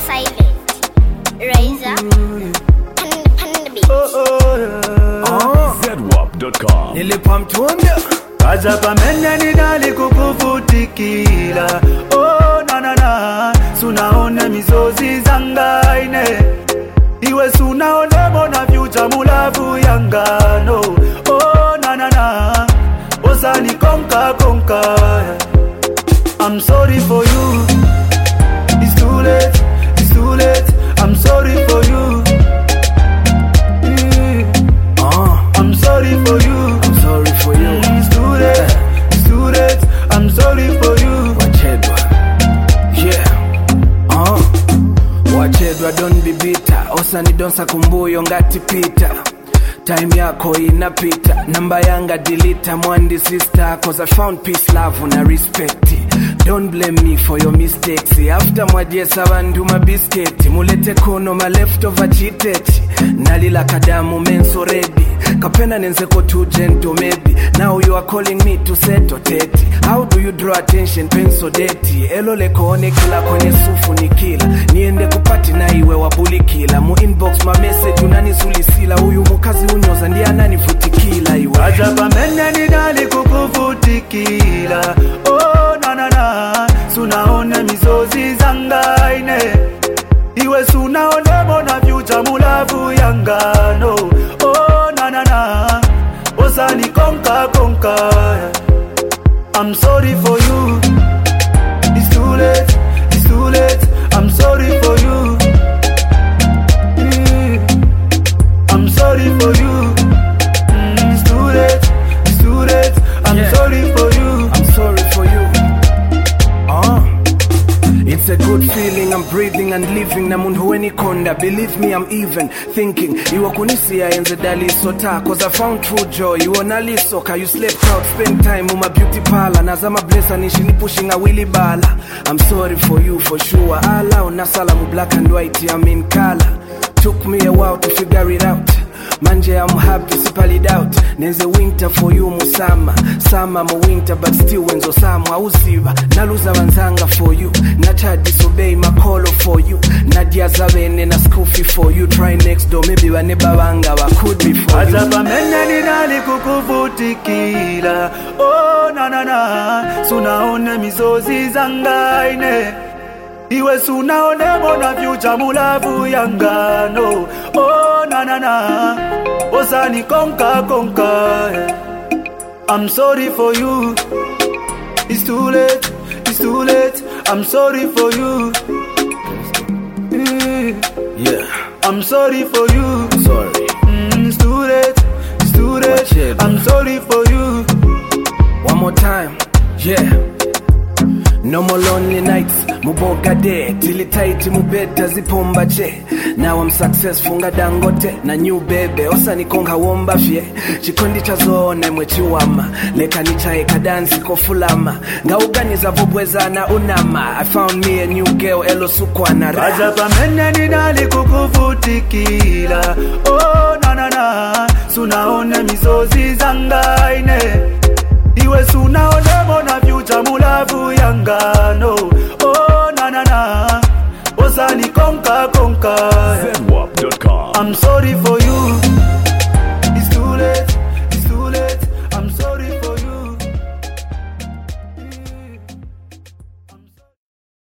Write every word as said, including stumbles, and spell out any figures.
silent. Razor. Panda, panda beat. Oh, oh, yeah. Oh. Z W A P dot com. Nilipamtunda Kaza pamene nidali kukuvutikila. Oh na na na, sunaone mizozi zangaine. Iwe sunaone mona future mulavu yangano. Oh na na na, osani konka konka. I'm sorry for you. It's too late, it's too late. I'm sorry for you. Mm. Oh. I'm sorry for you. I'm sorry for you. Mm, it's too late, it's too late. I'm sorry for you. Wachedwa, yeah. Oh. Wachedwa, don't be bitter. Osani donsa kumbuyo ngati pita. Time yako inapita. Namba yanga delete mwandi sister. Cause I found peace, love and I respect it. Don't blame me for your mistakes. After mwadiesa bandu mabisketi. Mulete kono ma leftover chiteti. Nalila kadamu menso ready. Kapena nenzeko too gentle maybe. Now you are calling me to settle teti. How do you draw attention penso deti? Elo leko one kila kwenye sufu ni kila. Niende kupati na iwe wabuli kila. Mu inbox ma message unani sulisila. Uyu mukazi unyoza ndi anani futikila iwe. Ajaba mene ni dali kukufutikila. Oh na na na, sunaone mizozi zangaine. Iwe sunaone mona future mulavu yangano. Oh na na na, osani konka konka. I'm sorry for you. It's too late, it's too late. I'm sorry for you. Mm. I'm sorry for you. Mm, it's too late, it's too late. I'm yeah. sorry for you. I'm sorry for you. Oh. It's a good feeling, I'm breathing and living. Na munhuweni konda, believe me I'm even thinking. Iwa kunisia enze dali sota. Cause I found true joy, you onali soka. You slept out, spend time with my beauty parlor. Nazama blessa nishini pushing a willy bala. I'm sorry for you for sure. Ala unasala mu black and white, I'm in color. Took me a while to figure it out. Manje I'm happy, sipali doubt. Nenze winter for you musama. Summer mo winter but still wenzo samwa usiva. Naluza wanzanga for you. Nacha disobey my call for you. Nadia zawene na scoofi for you. Try next door, maybe waneba wanga wa could be for you. Azaba mene ni nali kukuvutikila. Oh na na na, sunaone mizozi zangaine. Iwe sunaone mona future mulavu yangano. Oh na na na, osani konka konka. I'm sorry for you. It's too late, it's too late. I'm sorry for you. Mm. Yeah. I'm sorry for you. Sorry. Mm, it's too late, it's too late. I'm sorry for you. One more time. Yeah. No more lonely nights, muboga day. Tili tight mubeta zipomba che. Now I'm successful nga dangote. Na new baby, osa nikonga womba fye. Chikondi chazone mwechiwama. Leka nichae kadansi kofulama. Nga uganiza vubweza na unama. I found me a new girl, elo sukwana ra. Ajaba mene ni dali kukuvutikila. Oh na na na, sunaone mizozi zangaine. Iwe sunaone mona future mulavu yangano. Oh na na na, osani konka konka. Z W A P dot com. I'm sorry for